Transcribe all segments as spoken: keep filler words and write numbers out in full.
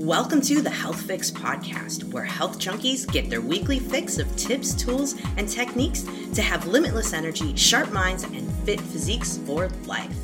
Welcome to the Health Fix podcast, where health junkies get their weekly fix of tips, tools, and techniques to have limitless energy, sharp minds, and fit physiques for life.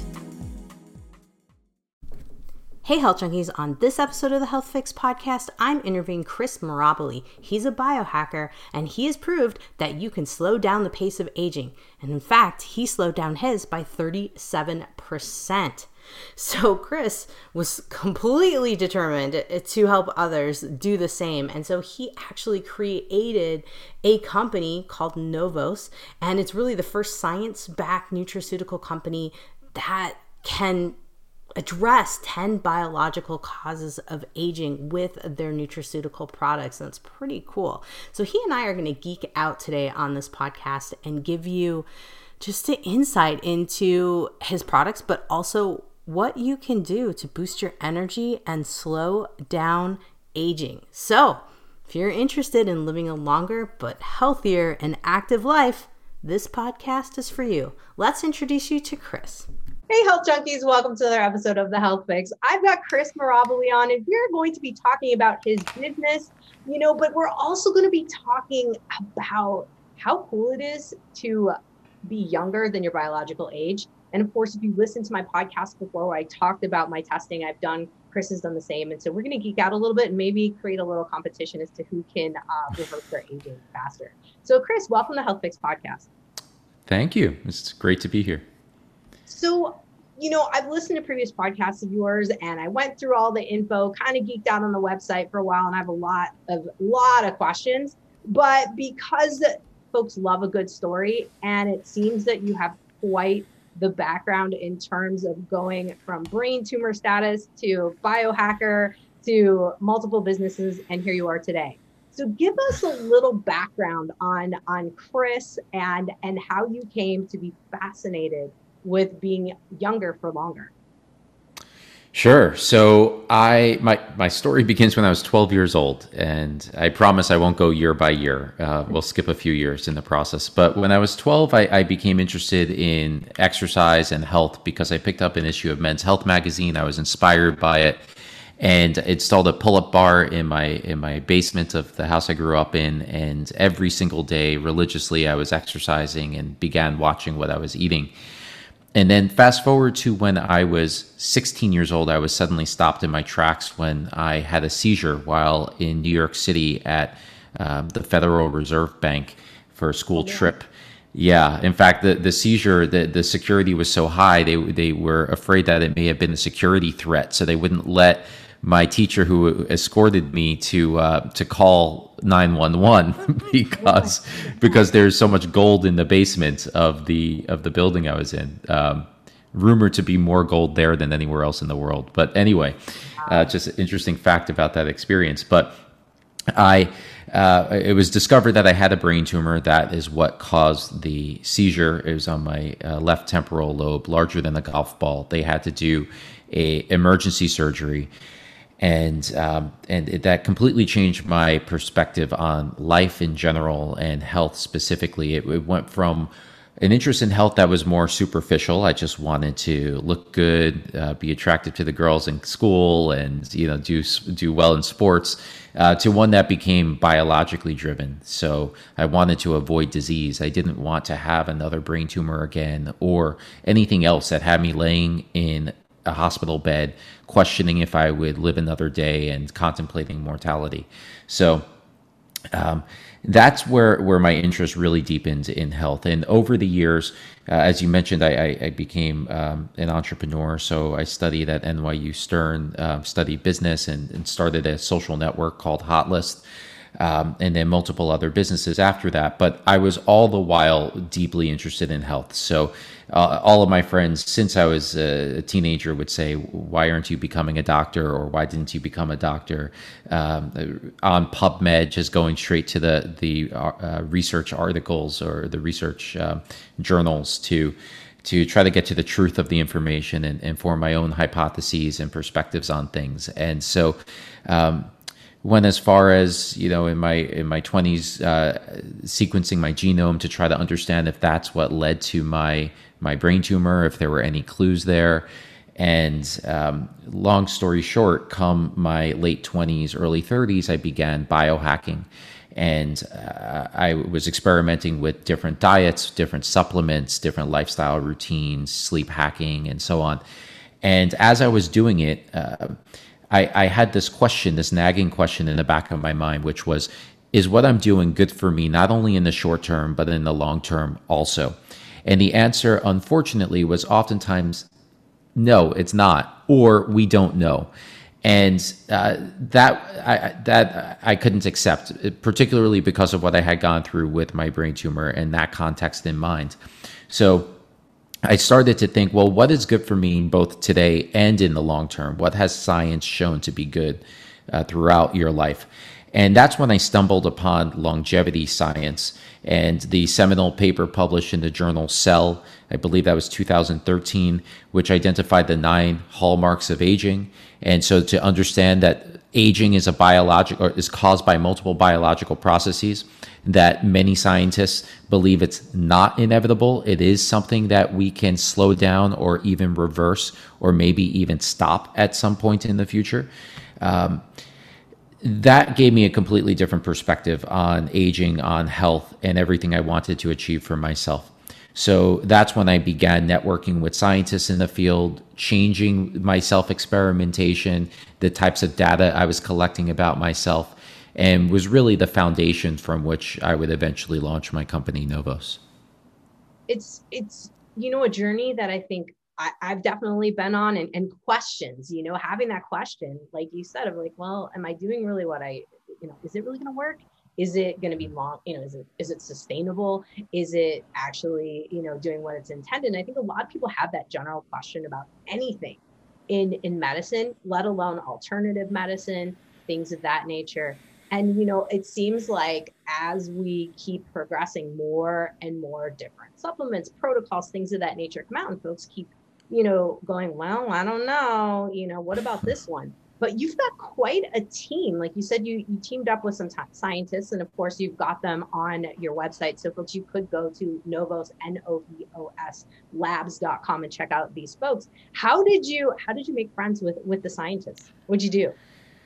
Hey Health Junkies, on this episode of the Health Fix podcast, I'm interviewing Chris Mirabile. He's a biohacker, and he has proved that you can slow down the pace of aging. And in fact, he slowed down his by thirty-seven percent. So Chris was completely determined to help others do the same. And so he actually created a company called Novos, and it's really the first science-backed nutraceutical company that can address ten biological causes of aging with their nutraceutical products. That's pretty cool. So he and I are going to geek out today on this podcast and give you just an insight into his products, but also what you can do to boost your energy and slow down aging. So if you're interested in living a longer but healthier and active life, this podcast is for you. Let's introduce you to Chris. Hey, Health Junkies. Welcome to another episode of The Health Fix. I've got Chris Mirabile on, and we're going to be talking about his business, you know, but we're also going to be talking about how cool it is to be younger than your biological age. And of course, if you listened to my podcast before where I talked about my testing I've done, Chris has done the same. And so we're going to geek out a little bit and maybe create a little competition as to who can uh, reverse their aging faster. So Chris, welcome to Health Fix podcast. Thank you. It's great to be here. So, you know, I've listened to previous podcasts of yours and I went through all the info, kind of geeked out on the website for a while, and I have a lot of lot of questions. But because folks love a good story, and it seems that you have quite the background in terms of going from brain tumor status to biohacker to multiple businesses, and here you are today. So give us a little background on, on Chris and, and how you came to be fascinated with being younger for longer. Sure. So I my my story begins when I was twelve years old, and I promise I won't go year by year. Uh, we'll skip a few years in the process. But when I was twelve, I, I became interested in exercise and health because I picked up an issue of Men's Health magazine. I was inspired by it, and installed a pull-up bar in my in my basement of the house I grew up in. And every single day, religiously, I was exercising and began watching what I was eating. And then fast forward to when I was sixteen years old, I was suddenly stopped in my tracks when I had a seizure while in New York City at um, the Federal Reserve Bank for a school yeah. trip. Yeah. In fact, the, the seizure, the, the security was so high, they they were afraid that it may have been a security threat. So they wouldn't let my teacher who escorted me to uh, to call nine one one because because there's so much gold in the basement of the of the building I was in. Um, rumored to be more gold there than anywhere else in the world. But anyway, uh, just an interesting fact about that experience. But I uh, it was discovered that I had a brain tumor. That is what caused the seizure. It was on my uh, left temporal lobe, larger than a golf ball. They had to do a emergency surgery. And um, and it, that completely changed my perspective on life in general and health specifically. It, it went from an interest in health that was more superficial. I just wanted to look good, uh, be attractive to the girls in school, and you know do do well in sports, uh, to one that became biologically driven. So I wanted to avoid disease. I didn't want to have another brain tumor again or anything else that had me laying in a hospital bed, questioning if I would live another day and contemplating mortality. So um, that's where, where my interest really deepened in health. And over the years, uh, as you mentioned, I, I, I became um, an entrepreneur. So I studied at N Y U Stern, uh, studied business, and, and started a social network called Hotlist. Um, and then multiple other businesses after that. But I was all the while deeply interested in health. So uh, all of my friends, since I was a teenager, would say, why aren't you becoming a doctor? Or why didn't you become a doctor? Um, on PubMed, just going straight to the, the uh, research articles or the research uh, journals to to try to get to the truth of the information and, and form my own hypotheses and perspectives on things. And so um, went as far as, you know, in my in my twenties, uh, sequencing my genome to try to understand if that's what led to my my brain tumor, if there were any clues there. And um, long story short, come my late twenties, early thirties, I began biohacking. And uh, I was experimenting with different diets, different supplements, different lifestyle routines, sleep hacking, and so on. And as I was doing it, uh, I, I had this question, this nagging question in the back of my mind, which was, is what I'm doing good for me, not only in the short term, but in the long term also? And the answer, unfortunately, was oftentimes, no, it's not, or we don't know. And uh, that I, that I couldn't accept, particularly because of what I had gone through with my brain tumor and that context in mind. So I started to think, well, what is good for me both today and in the long term? What has science shown to be good uh, throughout your life? And that's when I stumbled upon longevity science and the seminal paper published in the journal Cell, I believe that was two thousand thirteen, which identified the nine hallmarks of aging. And so to understand that aging is a biological, or is caused by multiple biological processes, that many scientists believe it's not inevitable. It is something that we can slow down or even reverse, or maybe even stop at some point in the future. Um, that gave me a completely different perspective on aging, on health, and everything I wanted to achieve for myself. So that's when I began networking with scientists in the field, changing my self-experimentation, the types of data I was collecting about myself, and was really the foundation from which I would eventually launch my company, Novos. It's, it's you know, a journey that I think I, I've definitely been on, and, and questions, you know, having that question, like you said, of like, well, am I doing really what I, you know, is it really going to work? Is it going to be long? You know, is it, is it sustainable? Is it actually, you know, doing what it's intended? And I think a lot of people have that general question about anything in, in medicine, let alone alternative medicine, things of that nature. And, you know, it seems like as we keep progressing, more and more different supplements, protocols, things of that nature come out, and folks keep, you know, going, well, I don't know, you know, what about this one? But you've got quite a team. Like you said, you, you teamed up with some t- scientists, and of course you've got them on your website. So folks, you could go to Novos, N O V O S, labs dot com and check out these folks. How did you, how did you make friends with, with the scientists? What'd you do?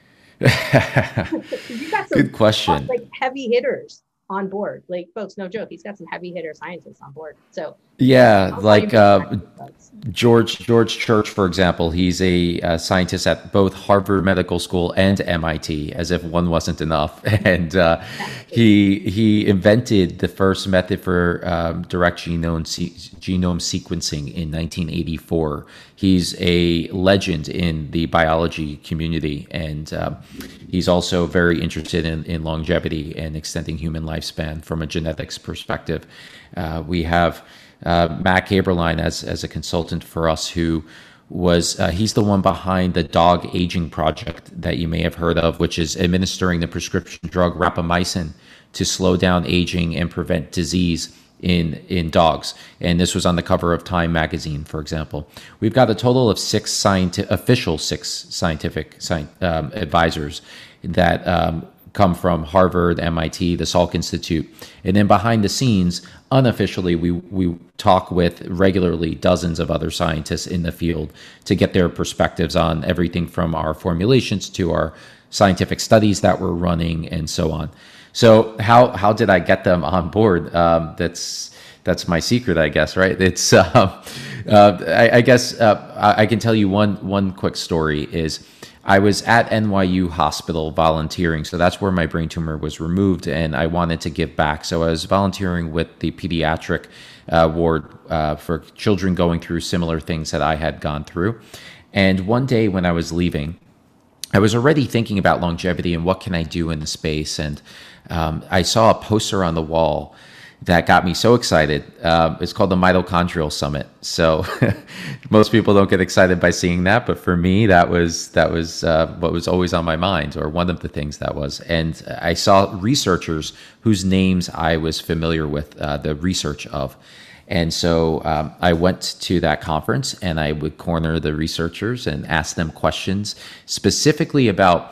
You got some Good question. Like heavy hitters on board. Like, folks, no joke, he's got some heavy hitter scientists on board. So yeah, like uh, George George Church, for example, he's a, a scientist at both Harvard Medical School and M I T, as if one wasn't enough. And uh, he he invented the first method for um, direct genome se- genome sequencing in nineteen eighty-four. He's a legend in the biology community, and um, he's also very interested in, in longevity and extending human lifespan from a genetics perspective. Uh, we have uh, Matt Kaberlein as as a consultant for us, who was uh, he's the one behind the Dog Aging Project that you may have heard of, which is administering the prescription drug rapamycin to slow down aging and prevent disease in in dogs. And this was on the cover of Time magazine, for example. We've got a total of six scienti- official six scientific sci- um, advisors that um, come from Harvard, M I T, the Salk Institute. And then behind the scenes, unofficially, we we talk with regularly dozens of other scientists in the field to get their perspectives on everything from our formulations to our scientific studies that we're running and so on. So how how did I get them on board? Um, that's that's my secret, I guess, right? It's uh, uh, I, I guess uh, I, I can tell you one one quick story is I was at N Y U Hospital volunteering. So that's where my brain tumor was removed, and I wanted to give back. So I was volunteering with the pediatric uh, ward uh, for children going through similar things that I had gone through. And one day when I was leaving, I was already thinking about longevity and what can I do in the space. And um, I saw a poster on the wall that got me so excited. Um, it's called the Mitochondrial Summit. So most people don't get excited by seeing that, but for me, that was that was uh, what was always on my mind, or one of the things that was. And I saw researchers whose names I was familiar with uh, the research of. And so um, I went to that conference, and I would corner the researchers and ask them questions specifically about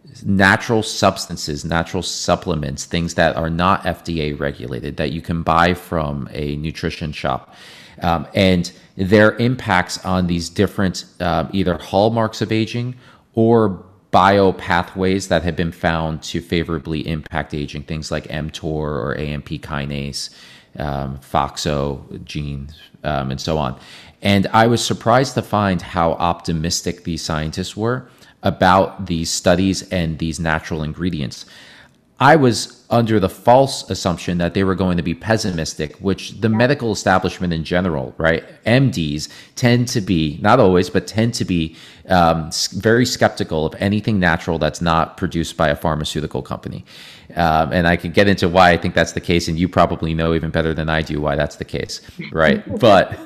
natural substances, natural supplements, things that are not F D A regulated that you can buy from a nutrition shop. Um, and their impacts on these different uh, either hallmarks of aging or biopathways that have been found to favorably impact aging, things like mTOR or A M P kinase, um, FOXO genes, um, and so on. And I was surprised to find how optimistic these scientists were about these studies and these natural ingredients. I was under the false assumption that they were going to be pessimistic, which the medical establishment in general, right? M Ds tend to be, not always, but tend to be um, very skeptical of anything natural that's not produced by a pharmaceutical company. Um, and I could get into why I think that's the case, and you probably know even better than I do why that's the case, right? but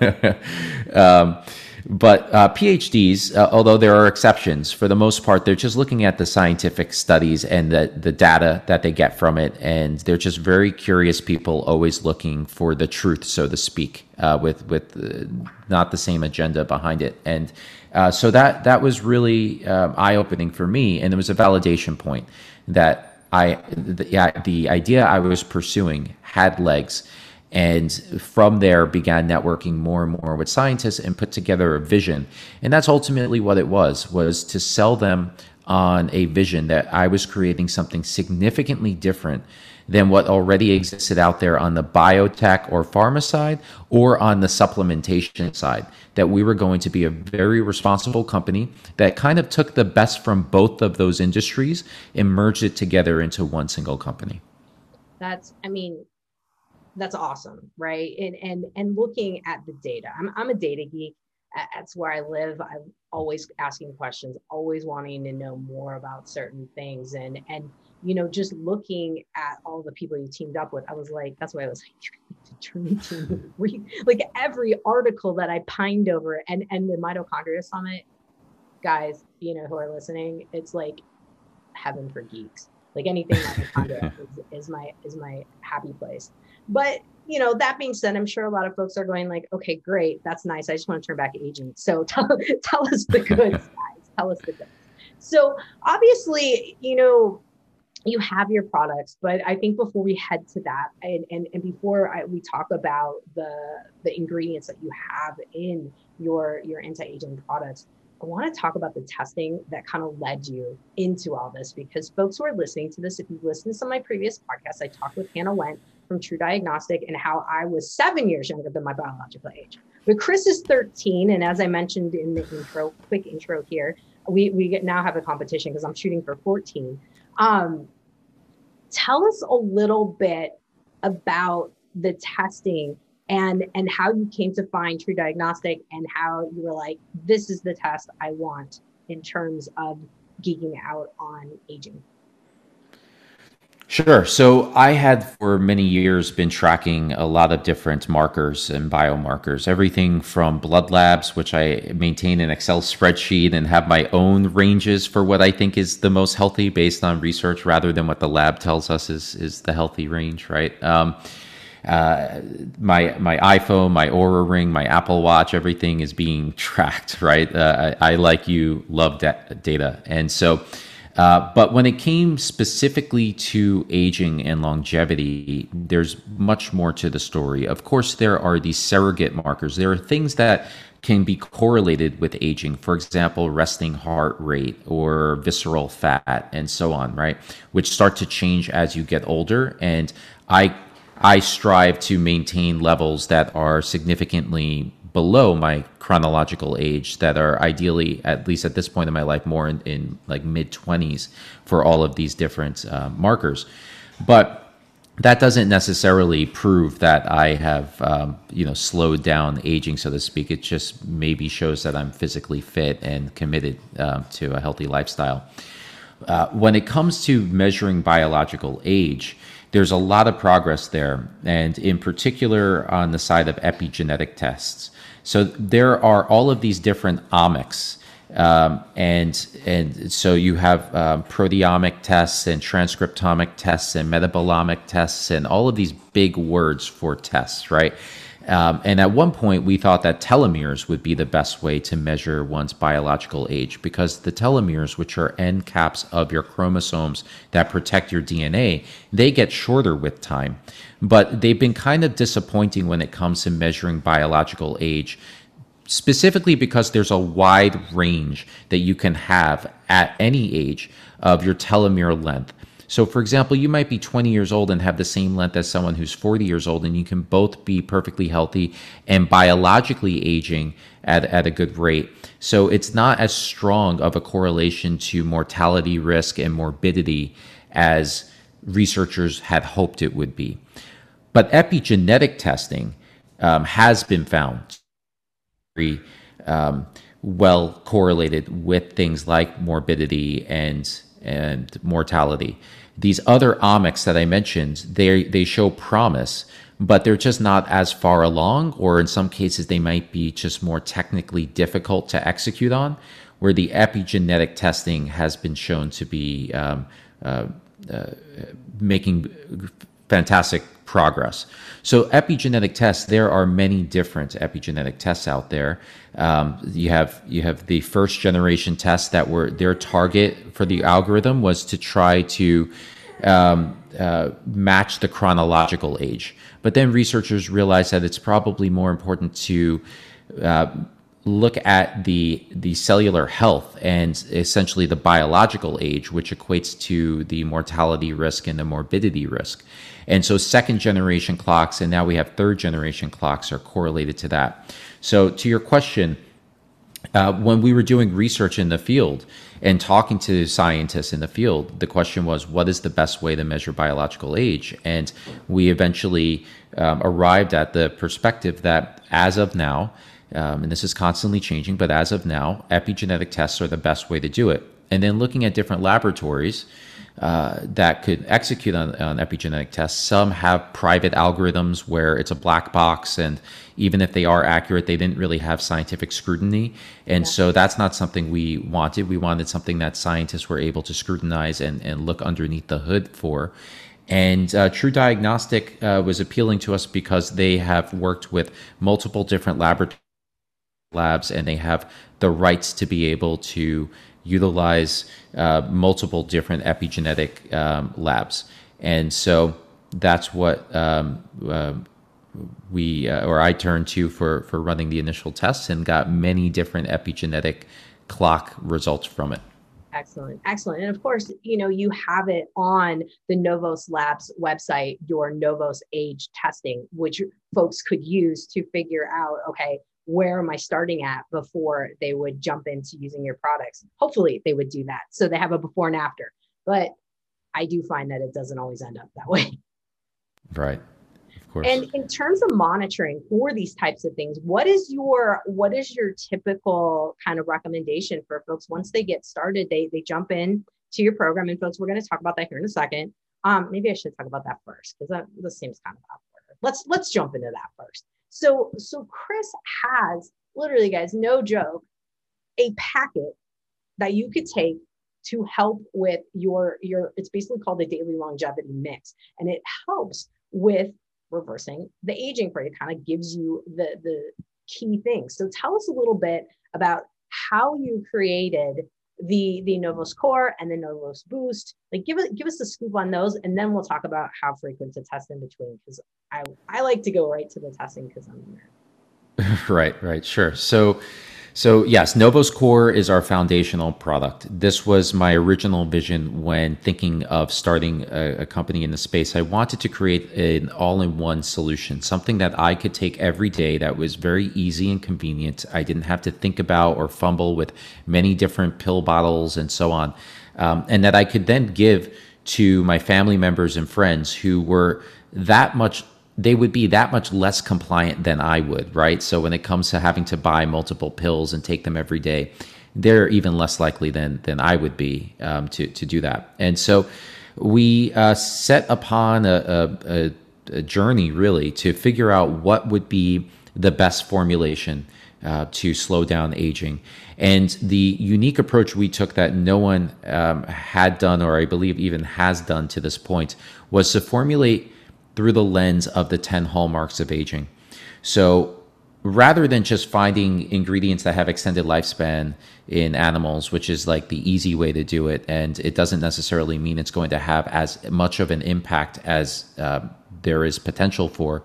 um, But uh, PhDs, uh, although there are exceptions, for the most part, they're just looking at the scientific studies and the, the data that they get from it. And they're just very curious people, always looking for the truth, so to speak, uh, with with uh, not the same agenda behind it. And uh, so that that was really um, eye-opening for me. And it was a validation point that I the, yeah, the idea I was pursuing had legs. And from there began networking more and more with scientists and put together a vision. And that's ultimately what it was, was to sell them on a vision that I was creating something significantly different than what already existed out there on the biotech or pharma side or on the supplementation side, that we were going to be a very responsible company that kind of took the best from both of those industries and merged it together into one single company. That's, I mean, that's awesome, right? And and and looking at the data, I'm I'm a data geek. That's where I live. I'm always asking questions, always wanting to know more about certain things, and and you know, just looking at all the people you teamed up with, I was like, that's why I was like, you need to dream team. Read like every article that I pined over, and and the Mitochondria Summit, guys, you know, who are listening, it's like heaven for geeks. Like anything mitochondria is, is my is my happy place. But, you know, that being said, I'm sure a lot of folks are going like, okay, great. That's nice. I just want to turn back aging. So tell, tell us the goods, guys. Tell us the goods. So obviously, you know, you have your products, but I think before we head to that and, and, and before I, we talk about the, the ingredients that you have in your, your anti-aging products, I want to talk about the testing that kind of led you into all this, because folks who are listening to this, if you've listened to some of my previous podcasts, I talked with Hannah Went from True Diagnostic and how I was seven years younger than my biological age. But Chris is thirteen. And as I mentioned in the intro, quick intro here, we, we now have a competition because I'm shooting for fourteen. Um, tell us a little bit about the testing and, and how you came to find True Diagnostic and how you were like, this is the test I want in terms of geeking out on aging. Sure. So I had for many years been tracking a lot of different markers and biomarkers, everything from blood labs, which I maintain an Excel spreadsheet and have my own ranges for what I think is the most healthy based on research rather than what the lab tells us is, is the healthy range, right? Um, uh, my my iPhone, my Oura Ring, my Apple Watch, everything is being tracked, right? Uh, I, I, like you, love da- data. And so Uh, but when it came specifically to aging and longevity, there's much more to the story. Of course, there are these surrogate markers. There are things that can be correlated with aging. For example, resting heart rate or visceral fat and so on, right? Which start to change as you get older. And I, I strive to maintain levels that are significantly below my chronological age, that are ideally, at least at this point in my life, more in, in like mid twenties for all of these different uh, markers. But that doesn't necessarily prove that I have, um, you know, slowed down aging, so to speak. It just maybe shows that I'm physically fit and committed um, to a healthy lifestyle. Uh, when it comes to measuring biological age, there's a lot of progress there, and in particular on the side of epigenetic tests. So there are all of these different omics, um, and and so you have um, proteomic tests and transcriptomic tests and metabolomic tests and all of these big words for tests, right? Um, and at one point, we thought that telomeres would be the best way to measure one's biological age, because the telomeres, which are end caps of your chromosomes that protect your D N A, they get shorter with time. But they've been kind of disappointing when it comes to measuring biological age, specifically because there's a wide range that you can have at any age of your telomere length. So, for example, you might be twenty years old and have the same length as someone who's forty years old, and you can both be perfectly healthy and biologically aging at, at a good rate. So it's not as strong of a correlation to mortality risk and morbidity as researchers had hoped it would be. But epigenetic testing um, has been found very um, well correlated with things like morbidity and and mortality. These other omics that I mentioned, they they show promise, but they're just not as far along, or in some cases they might be just more technically difficult to execute on, where the epigenetic testing has been shown to be um, uh, uh, making fantastic progress. So epigenetic tests, there are many different epigenetic tests out there. Um, you have you have the first generation tests that were their target for the algorithm was to try to um, uh, match the chronological age. But then researchers realized that it's probably more important to uh, look at the the cellular health and essentially the biological age, which equates to the mortality risk and the morbidity risk. And so second generation clocks, and now we have third generation clocks, are correlated to that. So to your question, uh, when we were doing research in the field and talking to scientists in the field, the question was, what is the best way to measure biological age? And we eventually um, arrived at the perspective that as of now, um, and this is constantly changing, but as of now, epigenetic tests are the best way to do it. And then looking at different laboratories uh, that could execute on, on epigenetic tests, some have private algorithms where it's a black box, and even if they are accurate, they didn't really have scientific scrutiny. And yeah. so that's not something we wanted. We wanted something that scientists were able to scrutinize and, and look underneath the hood for. And uh, True Diagnostic uh, was appealing to us because they have worked with multiple different laboratories labs, and they have the rights to be able to utilize uh, multiple different epigenetic um, labs. And so that's what um, uh, we, uh, or I turned to for, for running the initial tests, and got many different epigenetic clock results from it. Excellent. Excellent. And of course, you know, you have it on the Novos Labs website, your Novos age testing, which folks could use to figure out, okay, where am I starting at before they would jump into using your products? Hopefully they would do that, so they have a before and after. But I do find that it doesn't always end up that way. Right. Of course. And in terms of monitoring for these types of things, what is your what is your typical kind of recommendation for folks once they get started? They they jump in to your program, and folks, we're going to talk about that here in a second. Um, maybe I should talk about that first, because that this seems kind of awkward. Let's let's jump into that first. So, so Chris has literally, guys, no joke, a packet that you could take to help with your, your, it's basically called the Daily Longevity Mix. And it helps with reversing the aging for you. It kind of gives you the, the key things. So tell us a little bit about how you created the, the Novos Core and the Novos Boost. Like give it, give us a scoop on those, and then we'll talk about how frequent to test in between, because I, I like to go right to the testing because I'm a nerd. Right, right, sure. So, so yes, Novos Core is our foundational product. This was my original vision when thinking of starting a, a company in the space. I wanted to create an all-in-one solution, something that I could take every day that was very easy and convenient. I didn't have to think about or fumble with many different pill bottles and so on, um, and that I could then give to my family members and friends who were that much they would be that much less compliant than I would, right? So when it comes to having to buy multiple pills and take them every day, they're even less likely than than I would be um, to to do that. And so we uh, set upon a, a, a journey really to figure out what would be the best formulation uh, to slow down aging. And the unique approach we took that no one um, had done, or I believe even has done to this point, was to formulate through the lens of the ten hallmarks of aging. So rather than just finding ingredients that have extended lifespan in animals, which is like the easy way to do it, and it doesn't necessarily mean it's going to have as much of an impact as uh, there is potential for,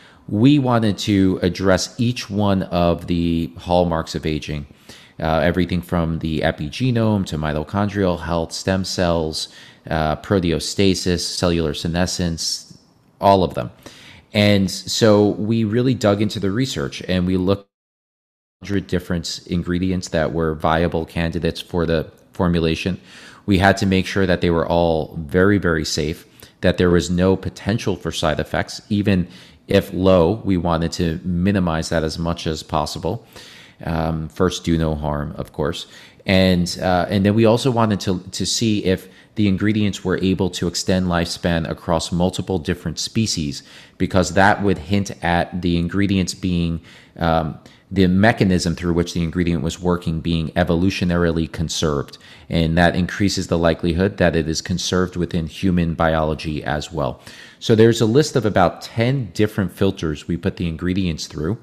we wanted to address each one of the hallmarks of aging. Uh, everything from the epigenome to mitochondrial health, stem cells, uh, proteostasis, cellular senescence, all of them. And so we really dug into the research and we looked at one hundred different ingredients that were viable candidates for the formulation. We had to make sure that they were all very, very safe, that there was no potential for side effects. Even if low, we wanted to minimize that as much as possible. Um, first, do no harm, of course. And uh, and then we also wanted to to see if the ingredients were able to extend lifespan across multiple different species, because that would hint at the ingredients being, um, the mechanism through which the ingredient was working being evolutionarily conserved. And that increases the likelihood that it is conserved within human biology as well. So there's a list of about ten different filters we put the ingredients through,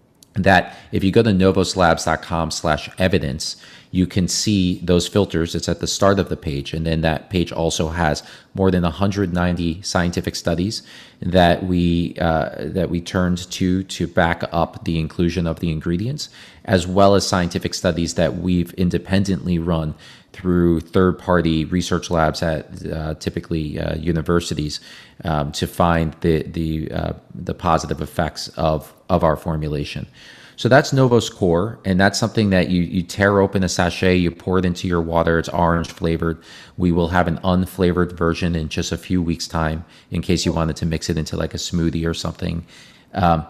that if you go to novoslabs.com slash evidence, you can see those filters. It's at the start of the page. And then that page also has more than one hundred ninety scientific studies that we uh, that we turned to to back up the inclusion of the ingredients, as well as scientific studies that we've independently run through third-party research labs at uh, typically uh, universities um, to find the the uh, the positive effects of of our formulation. So that's Novos Core, and that's something that you you tear open a sachet, you pour it into your water. It's orange flavored. We will have an unflavored version in just a few weeks' time, in case you wanted to mix it into like a smoothie or something. Um,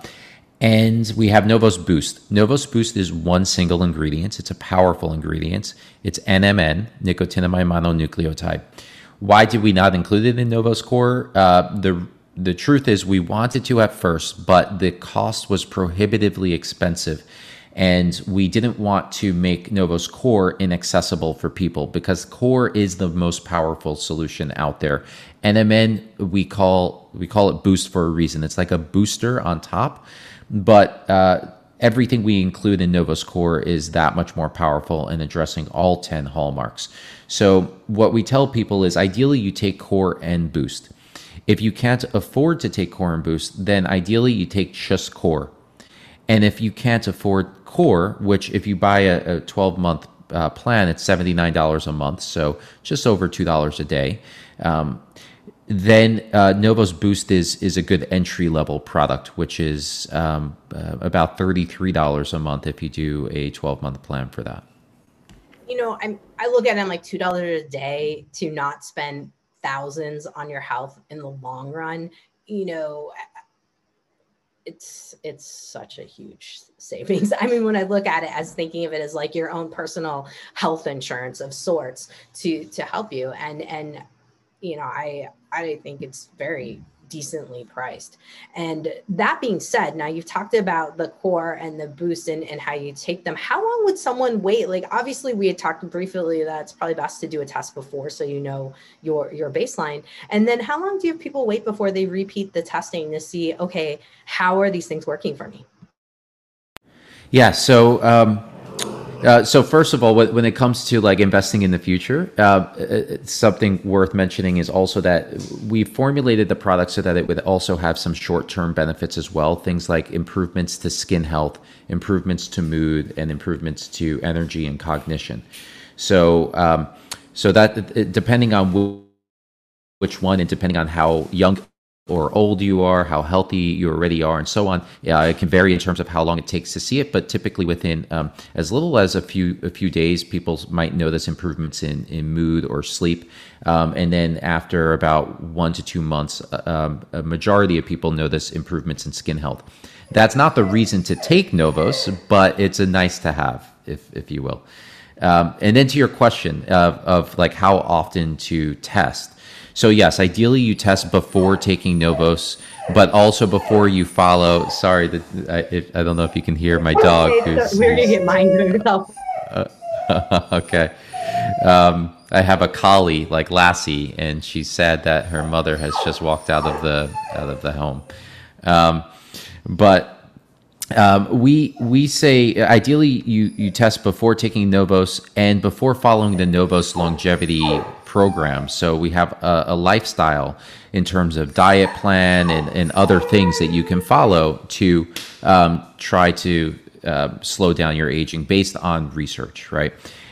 And we have Novos Boost. Novos Boost is one single ingredient. It's a powerful ingredient. It's N M N, nicotinamide mononucleotide. Why did we not include it in Novos Core? Uh, the the truth is we wanted to at first, but the cost was prohibitively expensive. And we didn't want to make Novos Core inaccessible for people, because Core is the most powerful solution out there. N M N, we call we call it Boost for a reason. It's like a booster on top. But uh, everything we include in Novos Core is that much more powerful in addressing all ten hallmarks. So what we tell people is ideally you take Core and Boost. If you can't afford to take Core and Boost, then ideally you take just Core. And if you can't afford Core, which if you buy a twelve-month uh, plan, it's seventy-nine dollars a month, so just over two dollars a day, um, then uh, Novos Boost is is a good entry-level product, which is um, uh, about thirty-three dollars a month if you do a twelve-month plan for that. You know, I'm, I look at it, I'm like two dollars a day to not spend thousands on your health in the long run. You know, it's it's such a huge savings. I mean, when I look at it as thinking of it as like your own personal health insurance of sorts to to help you. And, and you know, I I think it's very decently priced. And that being said, now you've talked about the Core and the Boost and, and how you take them. How long would someone wait? Like, obviously we had talked briefly that it's probably best to do a test before, so you know your, your baseline. And then how long do you have people wait before they repeat the testing to see, okay, how are these things working for me? Yeah. So, um, Uh, so first of all, when it comes to like investing in the future, uh, something worth mentioning is also that we formulated the product so that it would also have some short-term benefits as well. Things like improvements to skin health, improvements to mood, and improvements to energy and cognition. So, um, so that depending on which one and depending on how young or old you are, how healthy you already are, and so on. Uh, it can vary in terms of how long it takes to see it, but typically within um, as little as a few a few days, people might notice improvements in, in mood or sleep. Um, and then after about one to two months, um, a majority of people notice improvements in skin health. That's not the reason to take Novos, but it's a nice to have, if if you will. Um, and then to your question of, of like how often to test. So yes, ideally you test before taking Novos, but also before you follow. Sorry, that I, if, I don't know if you can hear my dog. Who's, We're gonna get mine yourself. Uh, okay, um, I have a collie like Lassie, and she's sad that her mother has just walked out of the out of the home. Um, but Um, we we say ideally you you test before taking Novos and before following the Novos longevity program. So we have a, a lifestyle in terms of diet plan and, and other things that you can follow to um, try to uh, slow down your aging based on research, right?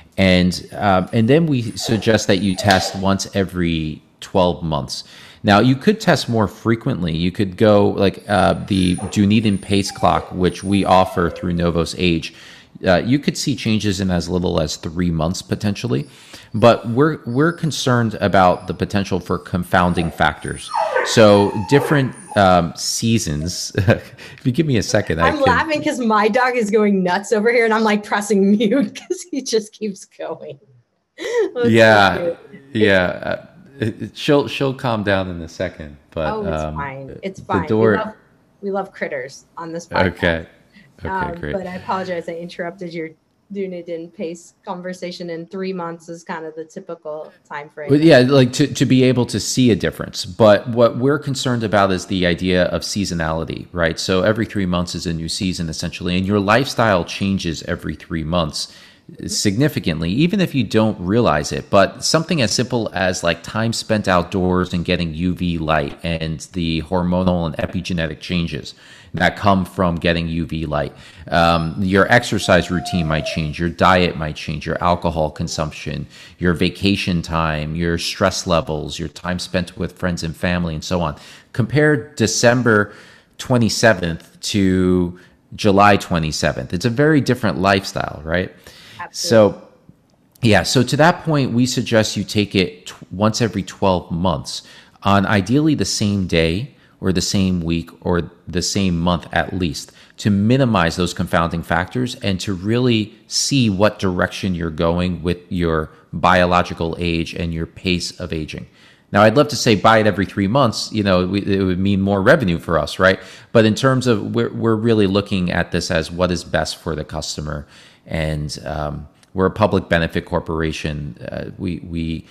And um, and then we suggest that you test once every twelve months. Now, you could test more frequently. You could go like uh, the Dunedin Pace Clock, which we offer through Novos Age. Uh, you could see changes in as little as three months potentially, but we're we're concerned about the potential for confounding factors. So different um, seasons. If you give me a second, I I'm can... laughing because my dog is going nuts over here, and I'm like pressing mute because he just keeps going. That's yeah, so yeah. Uh, She'll she'll calm down in a second, but oh, it's um, fine. It's fine. Door... We, love, we love critters on this podcast. Okay, okay, um, great. But I apologize. I interrupted your Dunedin Pace conversation. And three months is kind of the typical time frame. Well, yeah, like to to be able to see a difference. But what we're concerned about is the idea of seasonality, right? So every three months is a new season essentially, and your lifestyle changes every three months. Significantly, even if you don't realize it. But something as simple as like time spent outdoors and getting U V light and the hormonal and epigenetic changes that come from getting U V light. Um, your exercise routine might change, your diet might change, your alcohol consumption, your vacation time, your stress levels, your time spent with friends and family, and so on. Compare December twenty-seventh to July twenty-seventh. It's a very different lifestyle, right? Absolutely. So, yeah, so to that point, we suggest you take it t- once every twelve months on ideally the same day or the same week or the same month at least to minimize those confounding factors and to really see what direction you're going with your biological age and your pace of aging. Now, I'd love to say buy it every three months. You know, we, it would mean more revenue for us, right? But in terms of we're we're really looking at this as what is best for the customer. And um, we're a public benefit corporation. Uh, we we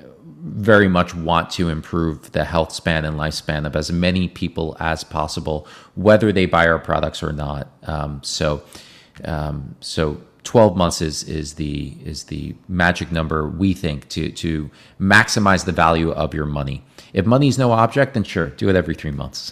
very much want to improve the health span and lifespan of as many people as possible, whether they buy our products or not. Um, so um, so twelve months is is the is the magic number we think to to maximize the value of your money. If money is no object, then sure, do it every three months.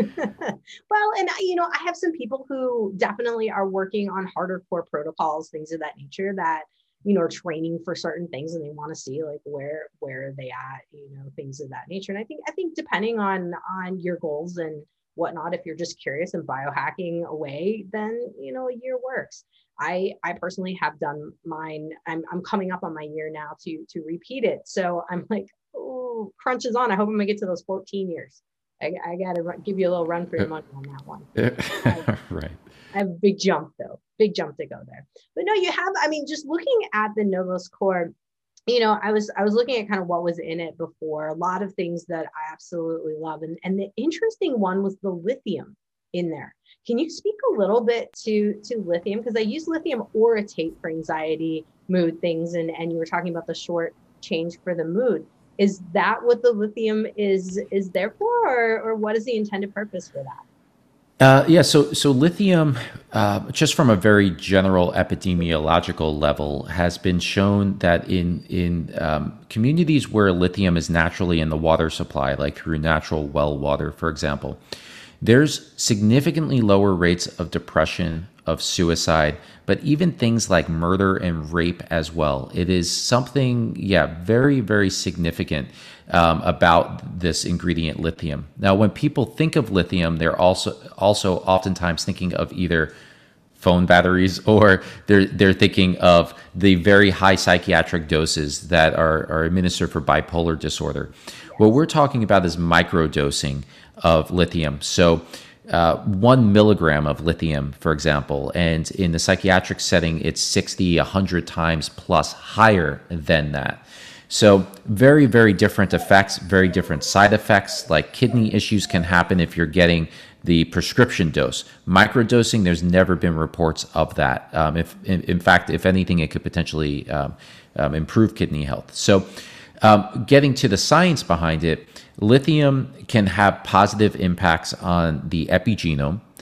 Well, and you know, I have some people who definitely are working on harder core protocols, things of that nature that, you know, are training for certain things and they want to see like where, where are they at, you know, things of that nature. And I think, I think depending on, on your goals and whatnot, if you're just curious and biohacking away, then, you know, a year works. I, I personally have done mine. I'm, I'm coming up on my year now to, to repeat it. So I'm like, oh, crunch is on. I hope I'm gonna get to those fourteen years. I, I got to give you a little run for your money on that one. I, Right. I have a big jump though, big jump to go there. But no, you have, I mean, just looking at the Novos Core, you know, I was, I was looking at kind of what was in it before, a lot of things that I absolutely love. And, and the interesting one was the lithium in there. Can you speak a little bit to, to lithium? Because I use lithium orotate for anxiety, mood things. And, and you were talking about the short change for the mood. Is that what the lithium is is there for, or, or what is the intended purpose for that? Uh, yeah, so so lithium, uh, just from a very general epidemiological level, has been shown that in in um, communities where lithium is naturally in the water supply, like through natural well water, for example, there's significantly lower rates of depression, of suicide, but even things like murder and rape as well. It is something, yeah, very, very significant um, about this ingredient lithium. Now, when people think of lithium, they're also also oftentimes thinking of either phone batteries or they're they're thinking of the very high psychiatric doses that are, are administered for bipolar disorder. What we're talking about is microdosing of lithium. So uh, one milligram of lithium, for example, and in the psychiatric setting, it's sixty, one hundred times plus higher than that. So very, very different effects, very different side effects, like kidney issues can happen if you're getting the prescription dose. Microdosing, there's never been reports of that. Um, if in, in fact, if anything, it could potentially um, um, improve kidney health. So um, getting to the science behind it, lithium can have positive impacts on the epigenome,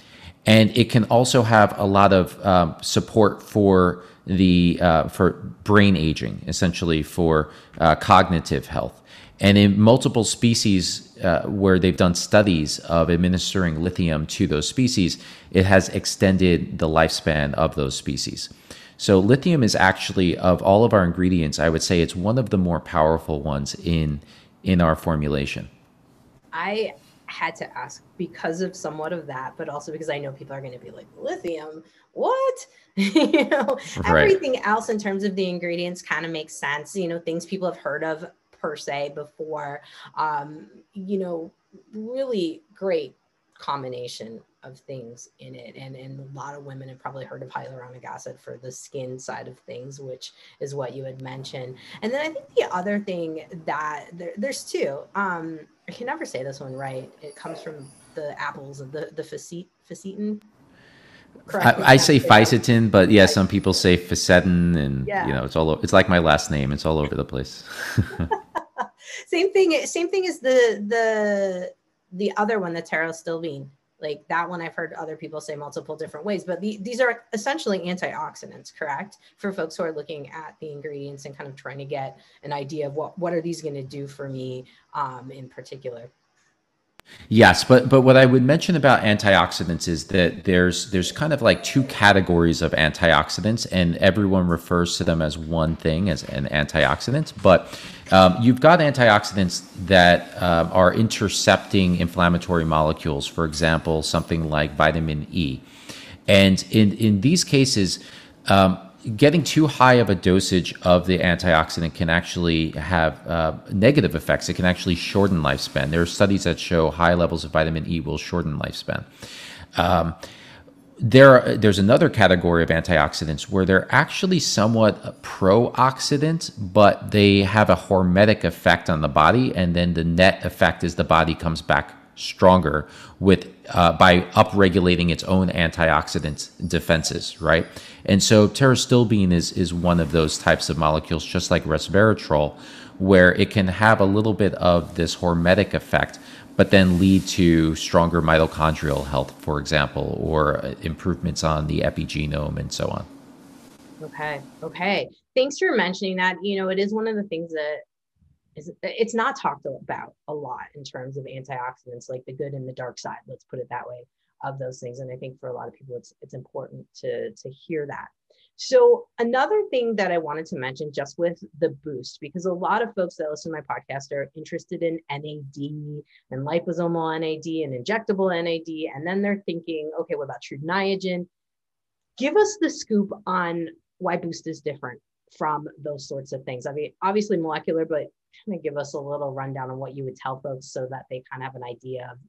And it can also have a lot of um, support for the uh, for brain aging, essentially for uh, cognitive health. And in multiple species uh, where they've done studies of administering lithium to those species, it has extended the lifespan of those species. So lithium is actually, of all of our ingredients, I would say it's one of the more powerful ones in in our formulation. I had to ask because of somewhat of that, but also because I know people are going to be like, lithium, what? you know, Right. Everything else in terms of the ingredients kind of makes sense. You know, things people have heard of per se before. Um, you know, really great combination of things in it. And, and a lot of women have probably heard of hyaluronic acid for the skin side of things, which is what you had mentioned. And then I think the other thing that there, there's two, um, I can never say this one right. It comes from the apples of the, the facet, facetin. I, I say fisetin, but yeah, some people say fisetin, and yeah. you know, it's all, it's like my last name. It's all over the place. Same thing. Same thing as the, the, the other one, the pterostilbene. Like that one, I've heard other people say multiple different ways, but the, these are essentially antioxidants, correct? For folks who are looking at the ingredients and kind of trying to get an idea of what, what are these going to do for me um, in particular. Yes, but but what I would mention about antioxidants is that there's there's kind of like two categories of antioxidants, and everyone refers to them as one thing, as an antioxidant. But um, you've got antioxidants that um, are intercepting inflammatory molecules, for example, something like vitamin E. And in, in these cases, um, getting too high of a dosage of the antioxidant can actually have uh, negative effects. It can actually shorten lifespan. There are studies that show high levels of vitamin E will shorten lifespan. Um, there, are, there's another category of antioxidants where they're actually somewhat pro-oxidant, but they have a hormetic effect on the body, and then the net effect is the body comes back stronger with uh, by upregulating its own antioxidant defenses, right? And so pterostilbene is is one of those types of molecules, just like resveratrol, where it can have a little bit of this hormetic effect, but then lead to stronger mitochondrial health, for example, or improvements on the epigenome and so on. Okay. Okay. Thanks for mentioning that. You know, it is one of the things that is, it's not talked about a lot in terms of antioxidants, like the good and the dark side, let's put it that way, of those things. And I think for a lot of people, it's it's important to, to hear that. So another thing that I wanted to mention just with the boost, because a lot of folks that listen to my podcast are interested in N A D and liposomal N A D and injectable N A D. And then they're thinking, okay, what about true Niagen? Give us the scoop on why boost is different from those sorts of things. I mean, obviously molecular, but kind of give us a little rundown on what you would tell folks so that they kind of have an idea of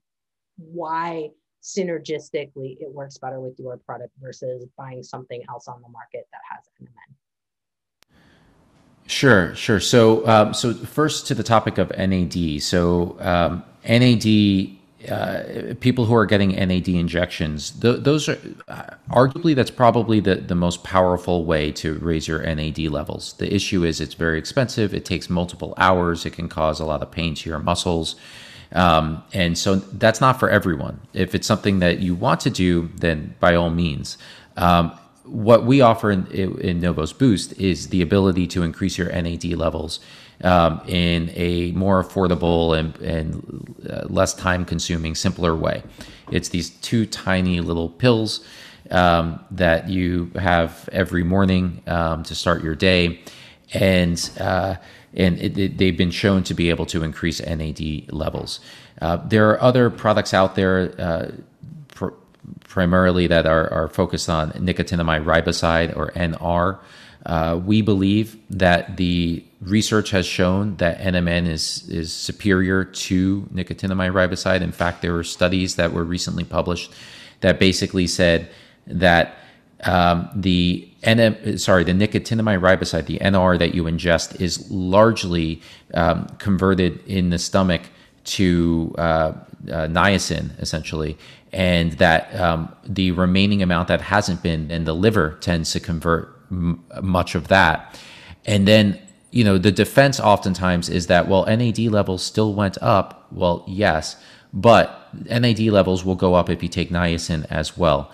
why synergistically it works better with your product versus buying something else on the market that has N M N. Sure, sure. So, um, so first to the topic of N A D. So, um, N A D, uh, people who are getting N A D injections, th- those are uh, arguably that's probably the, the most powerful way to raise your N A D levels. The issue is it's very expensive. It takes multiple hours. It can cause a lot of pain to your muscles. Um, and so that's not for everyone. If it's something that you want to do, then by all means. Um, what we offer in, in Novos Boost is the ability to increase your N A D levels um, in a more affordable and, and uh, less time-consuming, simpler way. It's these two tiny little pills um, that you have every morning um, to start your day, and uh, and it, it, they've been shown to be able to increase N A D levels. Uh, there are other products out there, uh, pr- primarily that are, are focused on nicotinamide riboside, or N R. Uh, we believe that the research has shown that N M N is is superior to nicotinamide riboside. In fact, there were studies that were recently published that basically said that um, the N M, sorry, the nicotinamide riboside, the N R that you ingest, is largely um, converted in the stomach to uh, uh, niacin, essentially, and that um, the remaining amount that hasn't been, and the liver tends to convert m- much of that. And then, you know, the defense oftentimes is that, well, N A D levels still went up. Well, yes, but N A D levels will go up if you take niacin as well.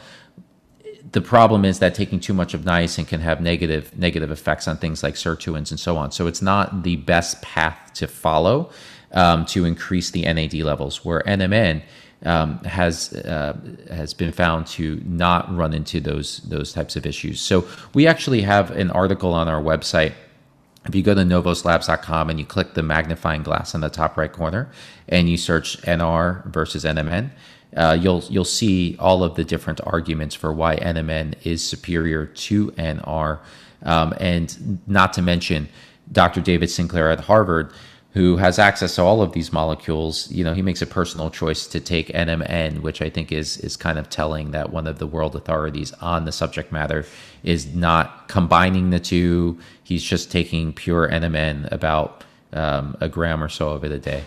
The problem is that taking too much of niacin can have negative negative effects on things like sirtuins and so on. So it's not the best path to follow um, to increase the N A D levels, where N M N um, has uh, has been found to not run into those those types of issues. So we actually have an article on our website. If you go to novos labs dot com and you click the magnifying glass in the top right corner and you search N R versus N M N, Uh, you'll you'll see all of the different arguments for why N M N is superior to N R, um, and not to mention Doctor David Sinclair at Harvard, who has access to all of these molecules. You know, he makes a personal choice to take N M N, which I think is is kind of telling that one of the world authorities on the subject matter is not combining the two. He's just taking pure N M N, about um, a gram or so of it a day.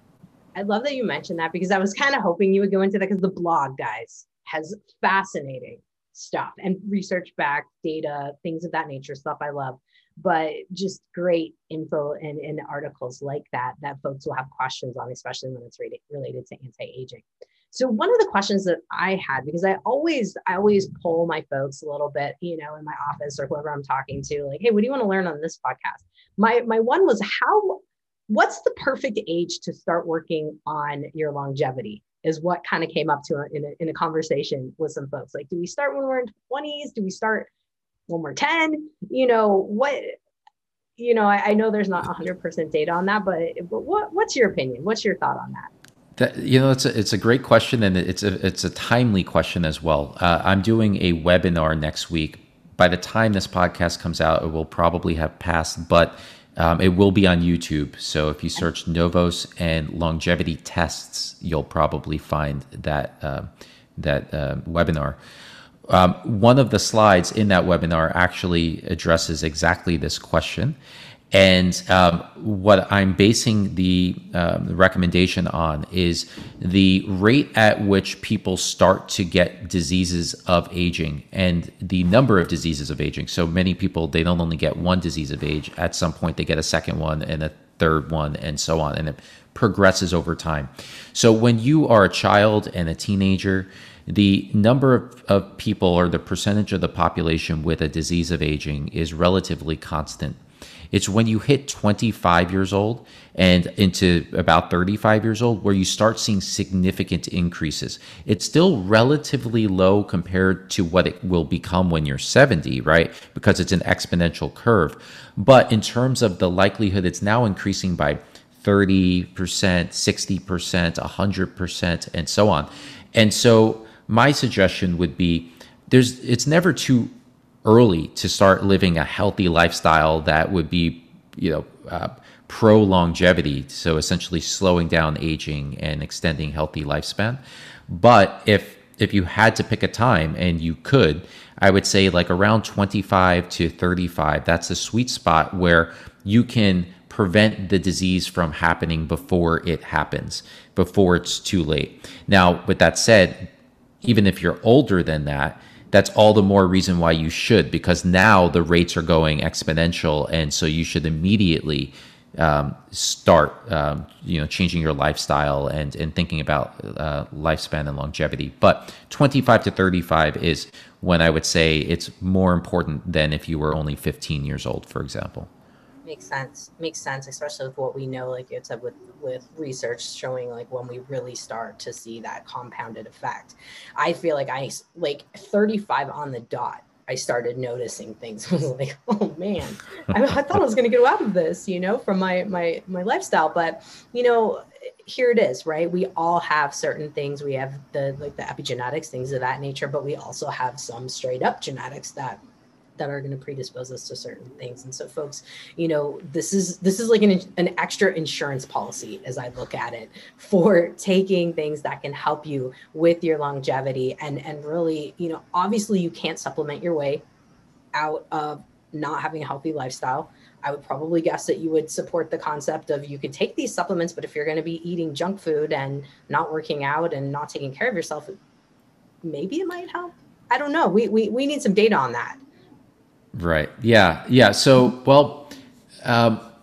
I love that you mentioned that, because I was kind of hoping you would go into that, because the blog, guys, has fascinating stuff and research backed data, things of that nature, stuff I love, but just great info and, and articles like that, that folks will have questions on, especially when it's related, related to anti-aging. So one of the questions that I had, because I always, I always poll my folks a little bit, you know, in my office or whoever I'm talking to, like, hey, what do you want to learn on this podcast? My, my one was how, what's the perfect age to start working on your longevity, is what kind of came up to in a, in a conversation with some folks. Like, do we start when we're in twenties? Do we start when we're ten? You know, what, you know, I, I know there's not one hundred percent data on that, but, but what, what's your opinion? What's your thought on that? That, you know, it's a, it's a great question, and it's a, it's a timely question as well. Uh, I'm doing a webinar next week. By the time this podcast comes out, it will probably have passed, but Um, it will be on YouTube. So if you search Novos and longevity tests, you'll probably find that uh, that uh, webinar. Um, one of the slides in that webinar actually addresses exactly this question. And um, what I'm basing the, um, the recommendation on is the rate at which people start to get diseases of aging and the number of diseases of aging. So many people, they don't only get one disease of age. At some point, they get a second one and a third one and so on. And it progresses over time. So when you are a child and a teenager, the number of, of people, or the percentage of the population with a disease of aging, is relatively constant. It's when you hit twenty-five years old and into about thirty-five years old where you start seeing significant increases. It's still relatively low compared to what it will become when you're seventy, right? Because it's an exponential curve. But in terms of the likelihood, it's now increasing by thirty percent, sixty percent, one hundred percent, and so on. And so my suggestion would be, there's it's never too early to start living a healthy lifestyle that would be, you know, uh, pro longevity. So essentially slowing down aging and extending healthy lifespan. But if if you had to pick a time, and you could, I would say like around twenty-five to thirty-five, that's a sweet spot where you can prevent the disease from happening before it happens, before it's too late. Now, with that said, even if you're older than that, that's all the more reason why you should, because now the rates are going exponential. And so you should immediately um, start, um, you know, changing your lifestyle and, and thinking about uh, lifespan and longevity. But twenty-five to thirty-five is when I would say it's more important than if you were only fifteen years old, for example. Makes sense. Makes sense, especially with what we know, like you said, with, with research showing like when we really start to see that compounded effect. I feel like I, like thirty-five on the dot, I started noticing things. I was like, oh man, I, I thought I was going to get out of this, you know, from my, my, my lifestyle. But, you know, here it is, right? We all have certain things. We have the, like the epigenetics, things of that nature, but we also have some straight up genetics that that are going to predispose us to certain things. And so folks, you know, this is, this is like an, an extra insurance policy, as I look at it, for taking things that can help you with your longevity. And, and really, you know, obviously you can't supplement your way out of not having a healthy lifestyle. I would probably guess that you would support the concept of you could take these supplements, but if you're going to be eating junk food and not working out and not taking care of yourself, maybe it might help. I don't know. We, we, we need some data on that. Right. Yeah. Yeah. So, well, um,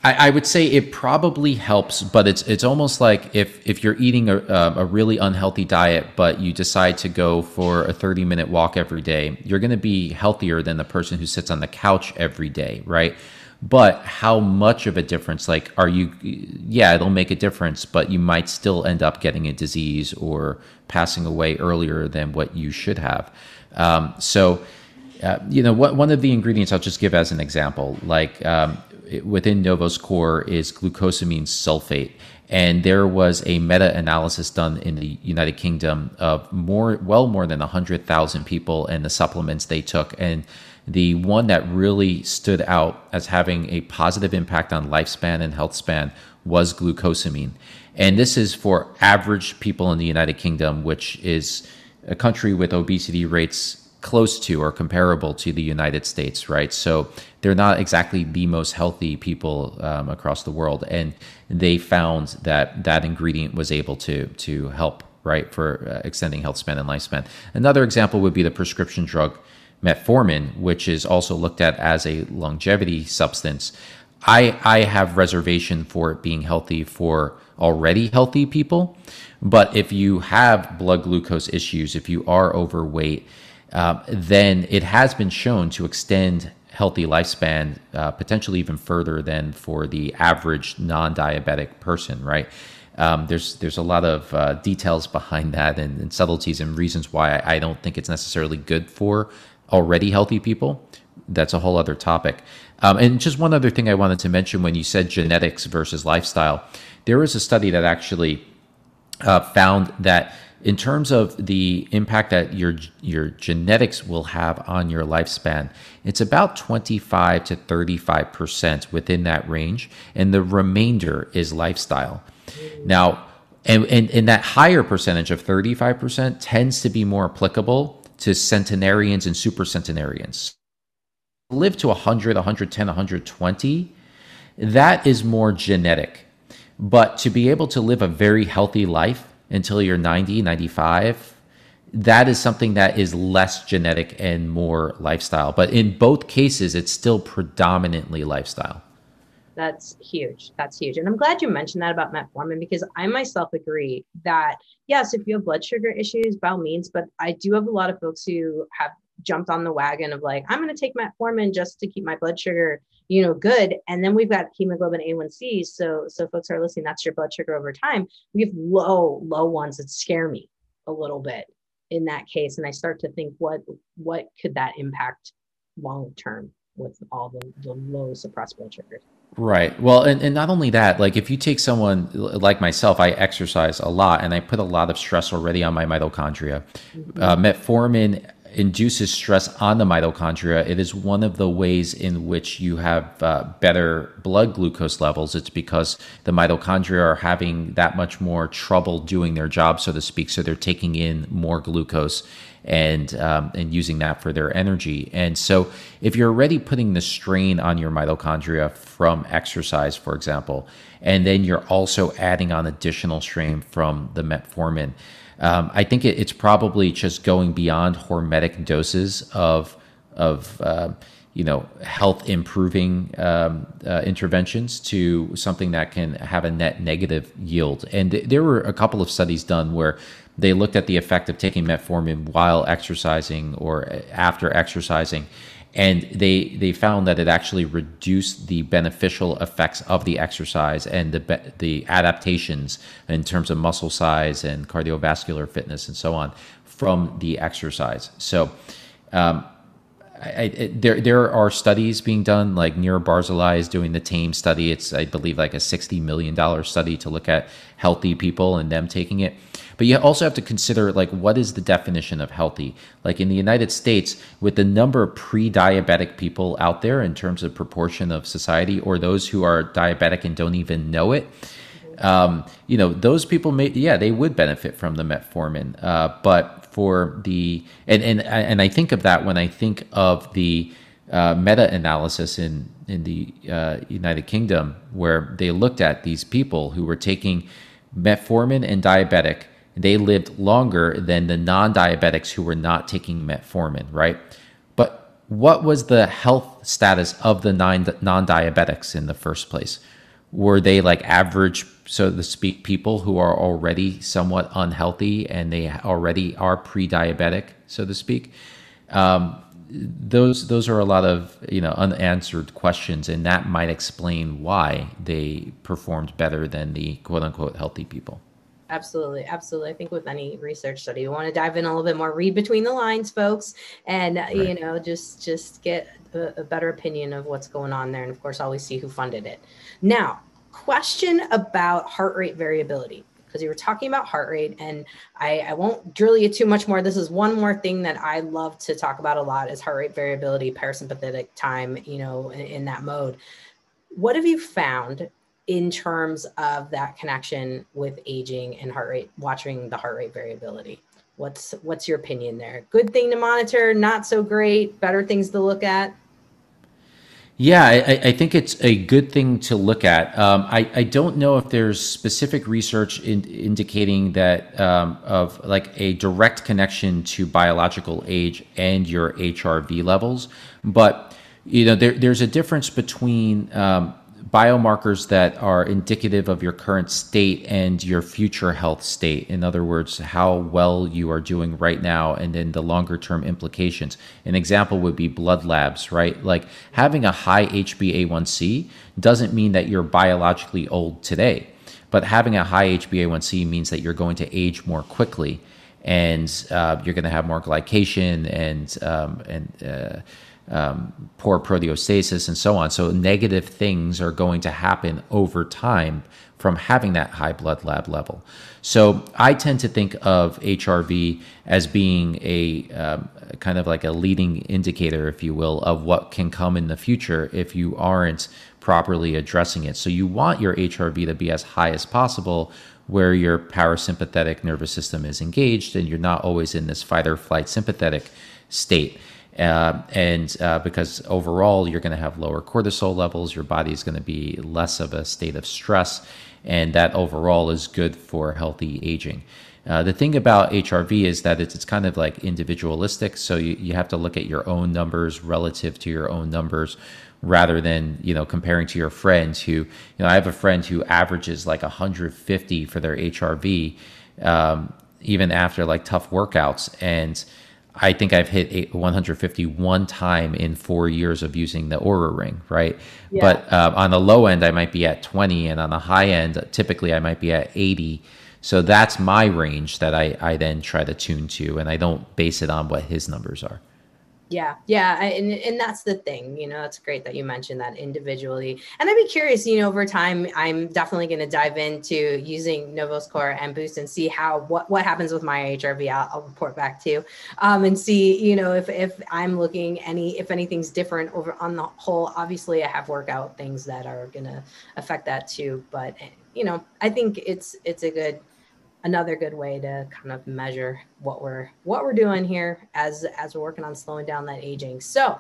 I, I would say it probably helps, but it's it's almost like if if you're eating a, a really unhealthy diet, but you decide to go for a thirty minute walk every day, you're going to be healthier than the person who sits on the couch every day, right? But how much of a difference? Like, are you? Yeah, it'll make a difference, but you might still end up getting a disease or passing away earlier than what you should have. Um, so, uh, you know, what, one of the ingredients I'll just give as an example, like. Um, within NovosCore is glucosamine sulfate. And there was a meta-analysis done in the United Kingdom of more, well more than one hundred thousand people and the supplements they took. And the one that really stood out as having a positive impact on lifespan and health span was glucosamine. And this is for average people in the United Kingdom, which is a country with obesity rates close to or comparable to the United States, right? So they're not exactly the most healthy people um, across the world, and they found that that ingredient was able to to help, right, for uh, extending health span and lifespan. Another example would be the prescription drug metformin, which is also looked at as a longevity substance. I I have reservation for it being healthy for already healthy people, but if you have blood glucose issues, if you are overweight, Uh, then it has been shown to extend healthy lifespan, uh, potentially even further than for the average non-diabetic person, right? Um, there's there's a lot of uh, details behind that and, and subtleties and reasons why I, I don't think it's necessarily good for already healthy people. That's a whole other topic. Um, and just one other thing I wanted to mention when you said genetics versus lifestyle, there was a study that actually uh, found that in terms of the impact that your your genetics will have on your lifespan, it's about twenty-five to thirty-five percent within that range, and the remainder is lifestyle. Now, and, and, and that higher percentage of thirty-five percent tends to be more applicable to centenarians and super centenarians. Live to one hundred, one hundred ten, one hundred twenty, that is more genetic. But to be able to live a very healthy life until you're ninety, ninety-five, that is something that is less genetic and more lifestyle. But in both cases, it's still predominantly lifestyle. That's huge. That's huge. And I'm glad you mentioned that about metformin, because I myself agree that, yes, if you have blood sugar issues, by all means, but I do have a lot of folks who have jumped on the wagon of like, I'm going to take metformin just to keep my blood sugar, you know, good. And then we've got hemoglobin A one C. So, so folks are listening, that's your blood sugar over time. We have low, low ones that scare me a little bit in that case. And I start to think, what, what could that impact long-term with all the, the low suppressed blood sugars? Right. Well, and, and not only that, like if you take someone like myself, I exercise a lot and I put a lot of stress already on my mitochondria. Mm-hmm. Uh, metformin induces stress on the mitochondria. It is one of the ways in which you have uh, better blood glucose levels. It's because the mitochondria are having that much more trouble doing their job, so to speak. So they're taking in more glucose and um, and using that for their energy. And so if you're already putting the strain on your mitochondria from exercise, for example, and then you're also adding on additional strain from the metformin, Um, I think it, it's probably just going beyond hormetic doses of of uh, you know health improving um, uh, interventions to something that can have a net negative yield. And th- there were a couple of studies done where they looked at the effect of taking metformin while exercising or after exercising. And they they found that it actually reduced the beneficial effects of the exercise and the the adaptations in terms of muscle size and cardiovascular fitness and so on from the exercise. So um, I, I, there there are studies being done, like Nir Barzilai is doing the TAME study. It's, I believe, like a sixty million dollars study to look at healthy people and them taking it. But you also have to consider, like, what is the definition of healthy? Like in the United States, with the number of pre-diabetic people out there in terms of proportion of society, or those who are diabetic and don't even know it, um, you know, those people may, yeah, they would benefit from the metformin. Uh, but for the, and, and, and I think of that when I think of the uh, meta-analysis in, in the uh, United Kingdom, where they looked at these people who were taking metformin and diabetic. They lived longer than the non-diabetics who were not taking metformin, right? But what was the health status of the non- non-diabetics in the first place? were they like average, so to speak, people who are already somewhat unhealthy and they already are pre-diabetic, so to speak? Um, those those are a lot of, you know, unanswered questions, and that might explain why they performed better than the quote unquote healthy people. Absolutely. Absolutely. I think with any research study, you want to dive in a little bit more, read between the lines, folks, and, right. you know, just, just get a, a better opinion of what's going on there. And of course, always see who funded it. Now, question about heart rate variability, because you were talking about heart rate, and I, I won't drill you too much more. This is one more thing that I love to talk about a lot is heart rate variability, parasympathetic time, you know, in, in that mode. What have you found in terms of that connection with aging and heart rate, watching the heart rate variability? What's what's your opinion there? Good thing to monitor, not so great, better things to look at? Yeah, I, I think it's a good thing to look at. Um, I, I don't know if there's specific research in, indicating that um, of like a direct connection to biological age and your H R V levels, but you know there, there's a difference between um, biomarkers that are indicative of your current state and your future health state. In other words, how well you are doing right now, and then the longer term implications. An example would be blood labs, right? Like having a high H b A one C doesn't mean that you're biologically old today, but having a high H b A one C means that you're going to age more quickly, and uh, you're going to have more glycation and um, and uh, Um, poor proteostasis and so on. So negative things are going to happen over time from having that high blood lab level. So I tend to think of H R V as being a um, kind of like a leading indicator, if you will, of what can come in the future if you aren't properly addressing it. So you want your H R V to be as high as possible, where your parasympathetic nervous system is engaged and you're not always in this fight or flight sympathetic state. Uh, and uh, because overall you're going to have lower cortisol levels, your body is going to be less of a state of stress, and that overall is good for healthy aging. Uh, the thing about H R V is that it's, it's kind of like individualistic, so you, you have to look at your own numbers relative to your own numbers, rather than, you know, comparing to your friends who, you know, I have a friend who averages like one hundred fifty for their H R V, um, even after like tough workouts, and I think I've hit one hundred fifty one time in four years of using the Oura Ring, right? Yeah. But uh, on the low end, I might be at twenty, and on the high end, typically I might be at eighty. So that's my range that I, I then try to tune to, and I don't base it on what his numbers are. Yeah. Yeah. I, and, and that's the thing, you know, it's great that you mentioned that individually. And I'd be curious, you know, over time, I'm definitely going to dive into using NovosCore and Boost and see how, what, what happens with my H R V. I'll, I'll report back to you um, and see, you know, if, if I'm looking any, if anything's different over on the whole. Obviously I have workout things that are going to affect that too. But, you know, I think it's, it's a good, another good way to kind of measure what we're what we're doing here as as we're working on slowing down that aging. So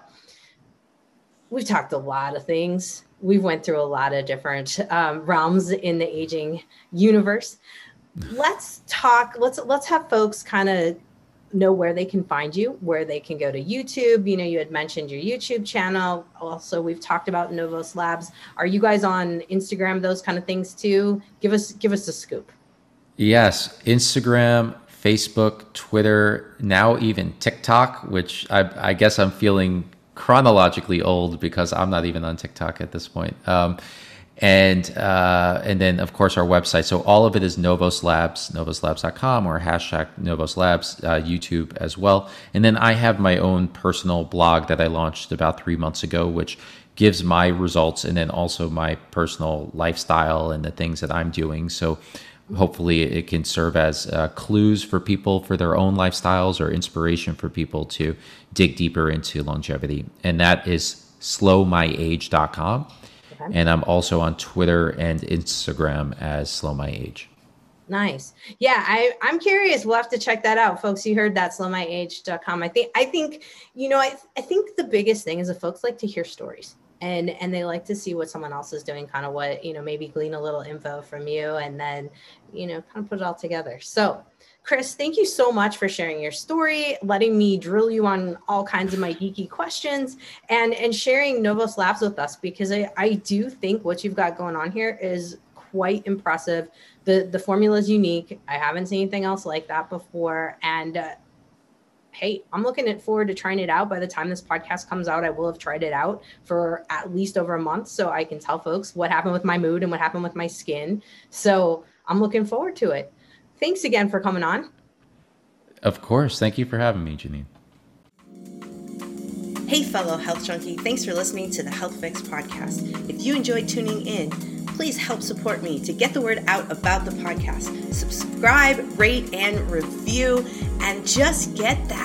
we've talked a lot of things. We've went through a lot of different um, realms in the aging universe. Let's talk. Let's let's have folks kind of know where they can find you, where they can go to YouTube. You know, you had mentioned your YouTube channel. Also, we've talked about Novos Labs. Are you guys on Instagram? Those kind of things too. Give us give us a scoop. Yes, Instagram, Facebook, Twitter, now even TikTok, which I, I guess I'm feeling chronologically old because I'm not even on TikTok at this point. Um, and uh, and then, of course, our website. So all of it is Novos Labs, novos labs dot com, or hashtag Novos Labs, uh, YouTube as well. And then I have my own personal blog that I launched about three months ago, which gives my results and then also my personal lifestyle and the things that I'm doing. So hopefully it can serve as uh, clues for people for their own lifestyles, or inspiration for people to dig deeper into longevity. And that is slow my age dot com. Okay. And I'm also on Twitter and Instagram as slow my age. Nice. Yeah, I, I'm curious. We'll have to check that out, folks. You heard that, slow my age dot com. I think, I think, you know, I, I think the biggest thing is that folks like to hear stories. and and they like to see what someone else is doing, kind of what, you know, maybe glean a little info from you, and then, you know, kind of put it all together. So Chris, thank you so much for sharing your story, letting me drill you on all kinds of my geeky questions, and and sharing Novos Labs with us, because I, I do think what you've got going on here is quite impressive. The the formula is unique. I haven't seen anything else like that before. And uh, hey, I'm looking forward to trying it out. By the time this podcast comes out, I will have tried it out for at least over a month, so I can tell folks what happened with my mood and what happened with my skin. So I'm looking forward to it. Thanks again for coming on. Of course. Thank you for having me, Janine. Hey, fellow health junkie. Thanks for listening to the Health Fix podcast. If you enjoyed tuning in, please help support me to get the word out about the podcast. Subscribe, rate, and review, and just get that